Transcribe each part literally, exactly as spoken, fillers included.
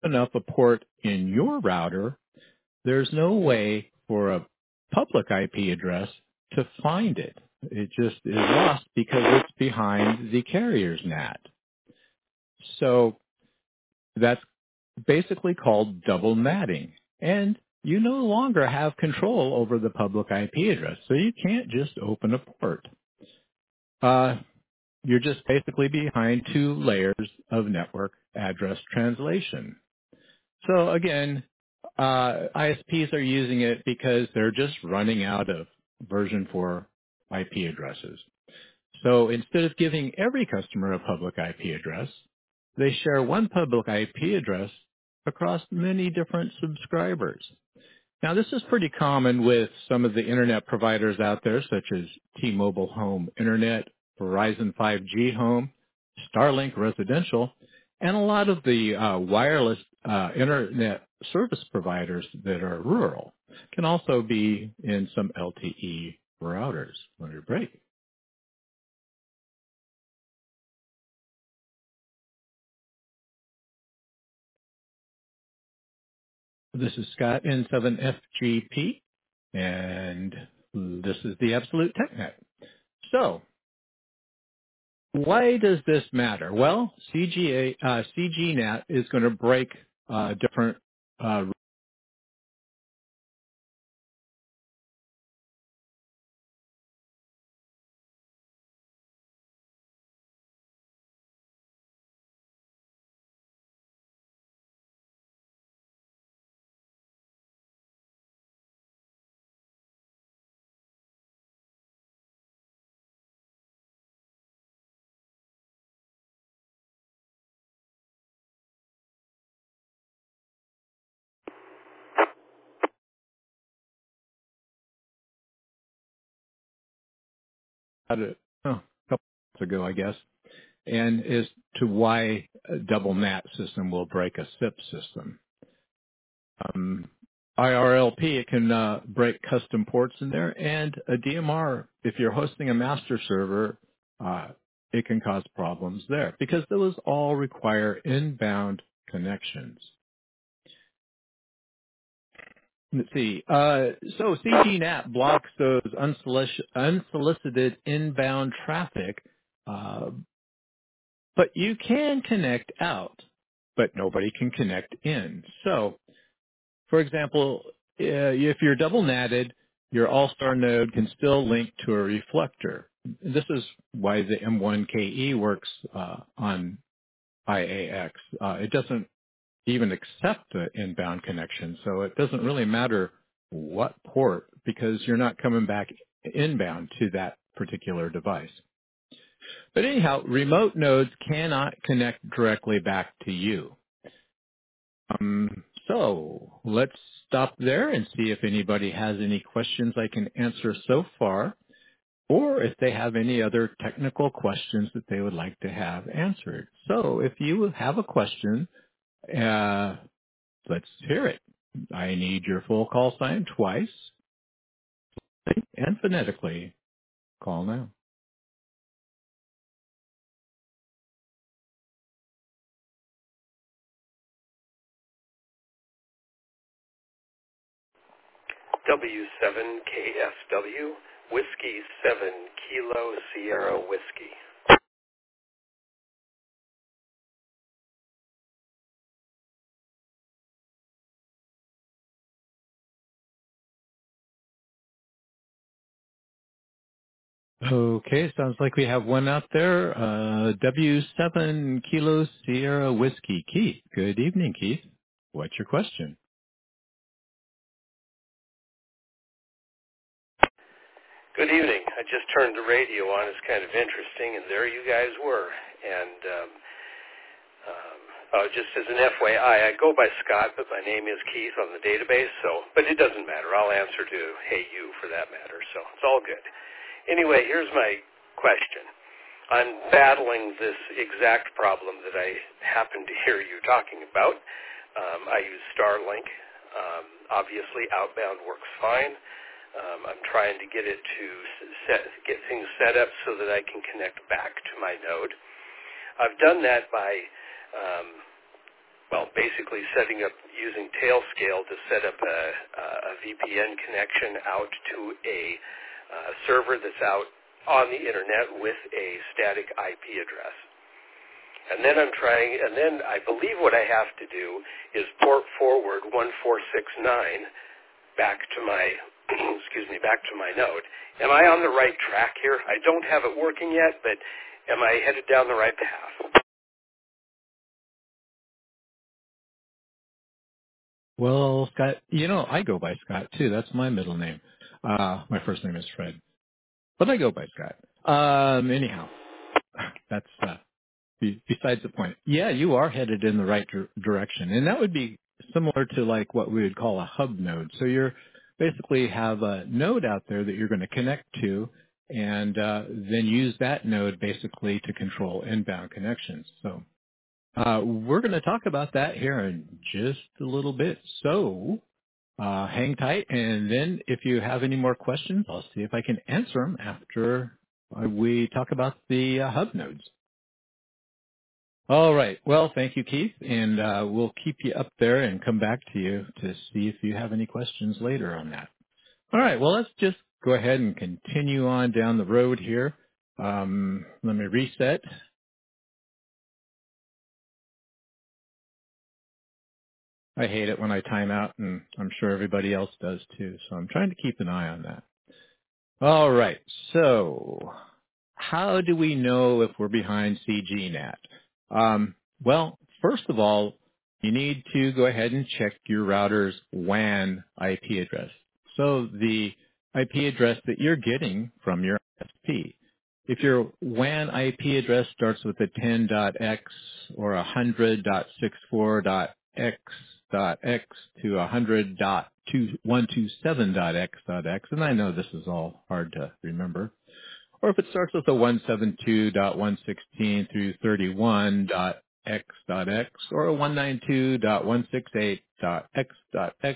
open up a port in your router, there's no way for a public I P address to find it. It just is lost because it's behind the carrier's N A T. So that's basically called double natting. And you no longer have control over the public I P address, so you can't just open a port. Uh, you're just basically behind two layers of network address translation. So again, uh, I S Ps are using it because they're just running out of version four I P addresses. So instead of giving every customer a public I P address, they share one public I P address across many different subscribers. Now, this is pretty common with some of the internet providers out there, such as T-Mobile Home Internet, Verizon five G Home, Starlink Residential, and a lot of the uh, wireless uh, internet service providers that are rural. Can also be in some L T E routers. Let me break. This is Scott N seven F G P, and this is the Absolute TechNet. So, why does this matter? Well, C G A, uh, C G N A T is going to break uh, different uh, how to, oh, a couple months ago, I guess, and as to why a double N A T system will break a S I P system. Um, I R L P, it can uh, break custom ports in there, and a D M R, if you're hosting a master server, uh, it can cause problems there because those all require inbound connections. Let's see. Uh, so C G N A T blocks those unsolic- unsolicited inbound traffic, uh, but you can connect out, but nobody can connect in. So, for example, uh, if you're double natted, your All-Star node can still link to a reflector. This is why the M one K E works uh, on I A X. Uh, it doesn't even accept an inbound connection, so it doesn't really matter what port because you're not coming back inbound to that particular device. But anyhow, remote nodes cannot connect directly back to you. Um, so let's stop there and see if anybody has any questions I can answer so far, or if they have any other technical questions that they would like to have answered. So if you have a question, uh, let's hear it. I need your full call sign twice and phonetically. Call now. W seven K F W, Whiskey seven Kilo Sierra Whiskey. Okay, sounds like we have one out there. Uh, W seven Kilo Sierra Whiskey. Keith, good evening, Keith. What's your question? Good evening. I just turned the radio on. It's kind of interesting, and there you guys were. And um, um, uh, just as an F Y I, I I go by Scott, but my name is Keith on the database. So, but it doesn't matter. I'll answer to Hey You for that matter. So it's all good. Anyway, here's my question. I'm battling this exact problem that I happen to hear you talking about. Um, I use Starlink. Um, obviously, outbound works fine. Um, I'm trying to get it to set, get things set up so that I can connect back to my node. I've done that by um, well, basically setting up using Tailscale to set up a, a V P N connection out to a uh, server that's out on the internet with a static I P address. And then I'm trying, and then I believe what I have to do is port forward one four six nine back to my, excuse me, back to my node. Am I on the right track here? I don't have it working yet, but am I headed down the right path? Well, Scott, you know, I go by Scott too. That's my middle name. Uh, my first name is Fred, but I go by Scott. Um, anyhow, that's, uh, be, besides the point. Yeah, you are headed in the right dir- direction. And that would be similar to like what we would call a hub node. So you're basically have a node out there that you're going to connect to and, uh, then use that node basically to control inbound connections. So, uh, we're going to talk about that here in just a little bit. So, Uh, hang tight, and then if you have any more questions, I'll see if I can answer them after uh, we talk about the uh, hub nodes. All right. Well, thank you, Keith, and uh, we'll keep you up there and come back to you to see if you have any questions later on that. All right. Well, let's just go ahead and continue on down the road here. Um, let me reset. I hate it when I time out, and I'm sure everybody else does too, so I'm trying to keep an eye on that. All right. So how do we know if we're behind C G NAT? Um, well, first of all, you need to go ahead and check your router's W A N I P address. So the I P address that you're getting from your I S P. If your W A N I P address starts with a ten dot x or one hundred dot sixty-four dot x dot x to one hundred dot one twenty-seven dot x dot x, and I know this is all hard to remember, or if it starts with a one seventy-two dot one sixteen through thirty-one dot x dot x or a one ninety-two dot one sixty-eight dot x dot x,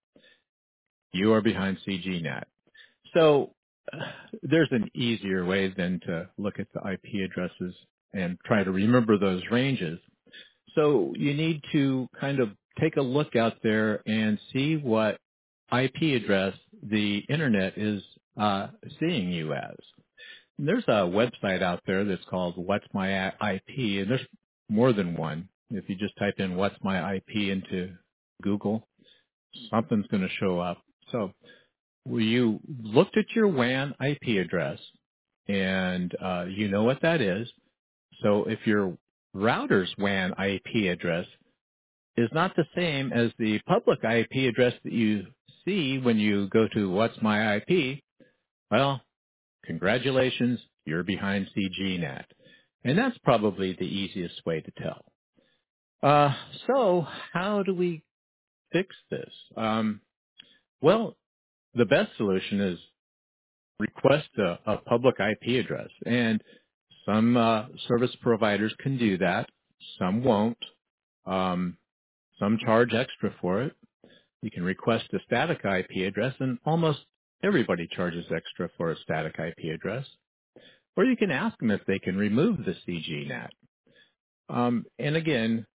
you are behind C G NAT. So uh, there's an easier way than to look at the I P addresses and try to remember those ranges. So you need to kind of take a look out there and see what I P address the internet is uh, seeing you as. There's a website out there that's called What's My I P, and there's more than one. If you just type in What's My I P into Google, something's going to show up. So you looked at your W A N I P address, and uh, you know what that is. So if your router's W A N I P address is not the same as the public I P address that you see when you go to What's My I P, well, congratulations, you're behind C G NAT. And that's probably the easiest way to tell. Uh, so how do we fix this? Um, well, the best solution is request a, a public I P address. And some uh, service providers can do that. Some won't. Um, some charge extra for it. You can request a static I P address, and almost everybody charges extra for a static I P address. Or you can ask them if they can remove the C G NAT. Um, and again,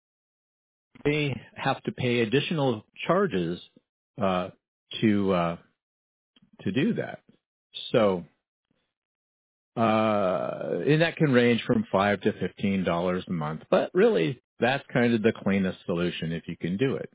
they have to pay additional charges uh, to uh, to do that. So, uh, and that can range from five to fifteen dollars a month. But really, that's kind of the cleanest solution if you can do it.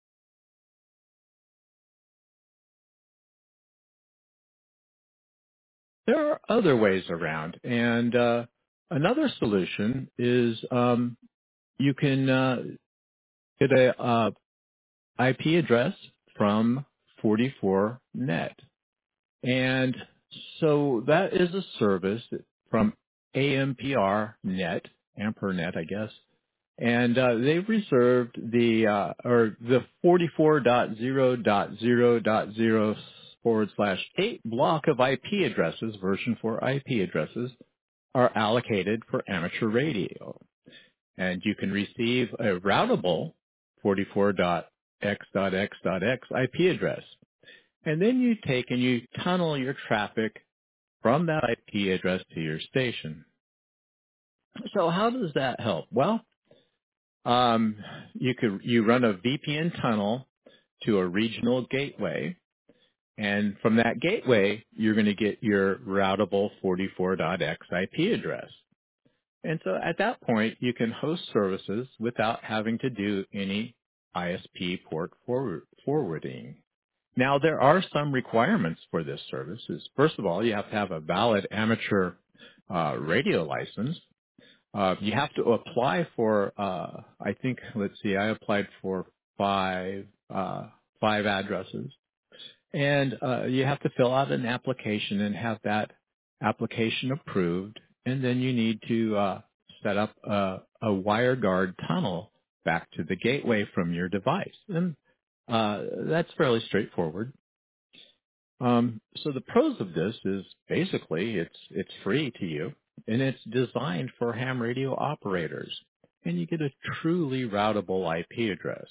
There are other ways around, and uh, another solution is um, you can uh, get a uh, I P address from forty-four net. And so that is a service from A M P R net, AmperNet, I guess. And uh, they've reserved the, uh, or the forty-four dot zero dot zero dot zero forward slash eight block of I P addresses, version four I P addresses, are allocated for amateur radio. And you can receive a routable forty-four dot x dot x dot x I P address. And then you take and you tunnel your traffic from that I P address to your station. So how does that help? Well, Um, you could you run a V P N tunnel to a regional gateway, and from that gateway, you're going to get your routable forty-four dot x I P address. And so at that point, you can host services without having to do any I S P port forward, forwarding. Now, there are some requirements for this service. Is First of all, you have to have a valid amateur uh, radio license. Uh, you have to apply for, uh, I think, let's see, I applied for five, uh, five addresses. And uh, you have to fill out an application and have that application approved. And then you need to uh, set up a, a WireGuard tunnel back to the gateway from your device. And uh, that's fairly straightforward. Um, so the pros of this is basically it's it's free to you, and it's designed for ham radio operators, and you get a truly routable I P address.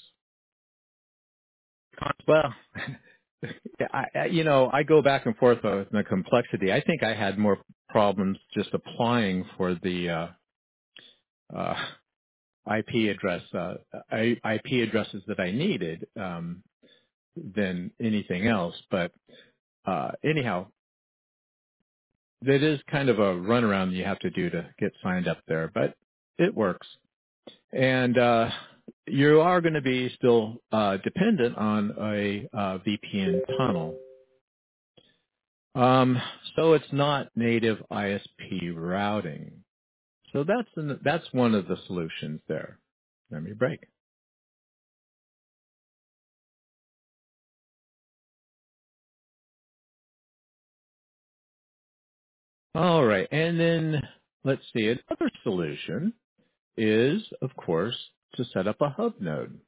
Well, I, I- you know, I go back and forth with the complexity. I think I had more problems just applying for the uh, uh, I P address uh, I, IP addresses that I needed um, than anything else. But uh, anyhow, that is kind of a runaround you have to do to get signed up there, but it works. And uh, you are going to be still uh, dependent on a uh, V P N tunnel. Um, so it's not native I S P routing. So that's an, that's one of the solutions there. Let me break. All right, and then let's see. Another solution is, of course, to set up a hub node.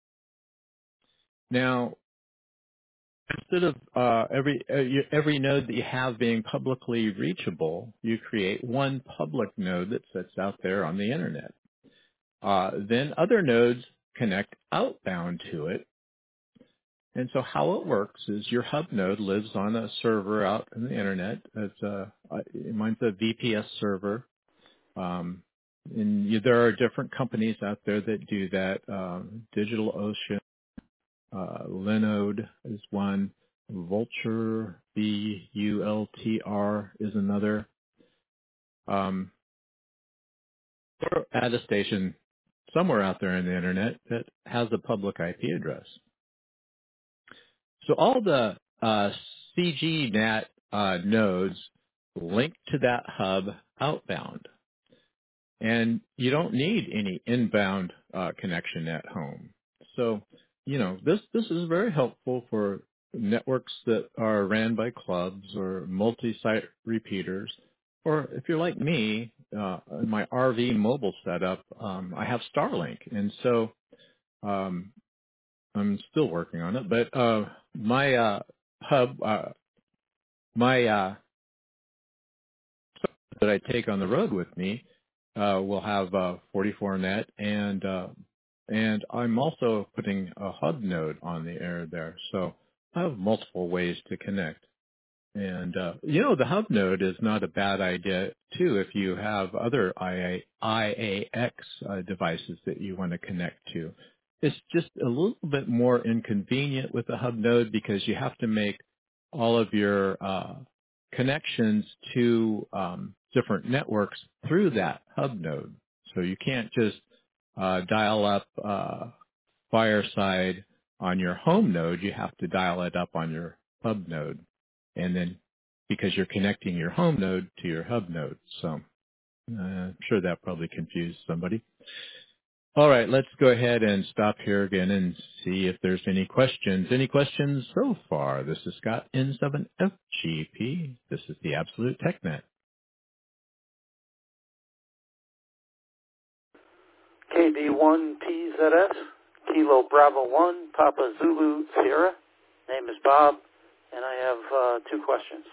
Now, instead of uh, every uh, you- every node that you have being publicly reachable, you create one public node that sits out there on the internet. Uh, then other nodes connect outbound to it. And so how it works is your hub node lives on a server out in the internet. It's a, mine's a V P S server. Um, and you, there are different companies out there that do that. Um, DigitalOcean, uh, Linode is one. Vultr, B U L T R is another. Um, or at a station somewhere out there in the internet that has a public I P address. So all the uh, C G NAT uh, nodes link to that hub outbound, and you don't need any inbound uh, connection at home. So, you know, this this is very helpful for networks that are ran by clubs or multi-site repeaters, or if you're like me, uh, in my R V mobile setup, um, I have Starlink, and so um, I'm still working on it, but uh, my uh, hub, uh, my uh, that I take on the road with me, uh, will have uh, forty-four net, and uh, and I'm also putting a hub node on the air there, so I have multiple ways to connect. And, uh, you know, the hub node is not a bad idea, too, if you have other I A X uh, devices that you want to connect to. It's just a little bit more inconvenient with the hub node because you have to make all of your uh, connections to um, different networks through that hub node. So you can't just uh, dial up uh, Fireside on your home node. You have to dial it up on your hub node. And then because you're connecting your home node to your hub node. So uh, I'm sure that probably confused somebody. All right, let's go ahead and stop here again and see if there's any questions. Any questions so far? This is Scott, N seven F G P. This is the Absolute TechNet. K D one T Z S, Kilo Bravo one, Papa Zulu Sierra. Name is Bob, and I have uh, two questions.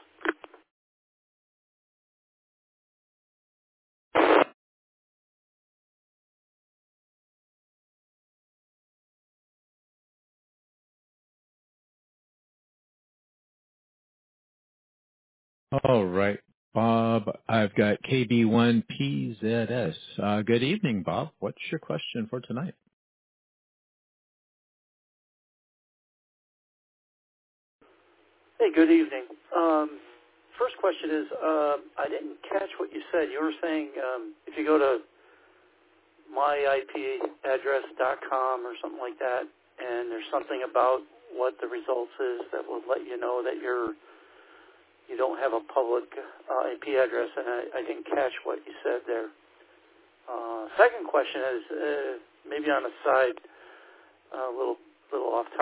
All right. Bob, I've got K B one P Z S. Uh, good evening, Bob. What's your question for tonight? Hey, good evening. Um, first question is, uh, I didn't catch what you said. You were saying um, if you go to my I P address dot com or something like that, and there's something about what the results is that will let you know that you're you don't have a public uh, I P address, and I, I didn't catch what you said there. Uh, second question is uh, maybe on the side, a uh, little little off topic.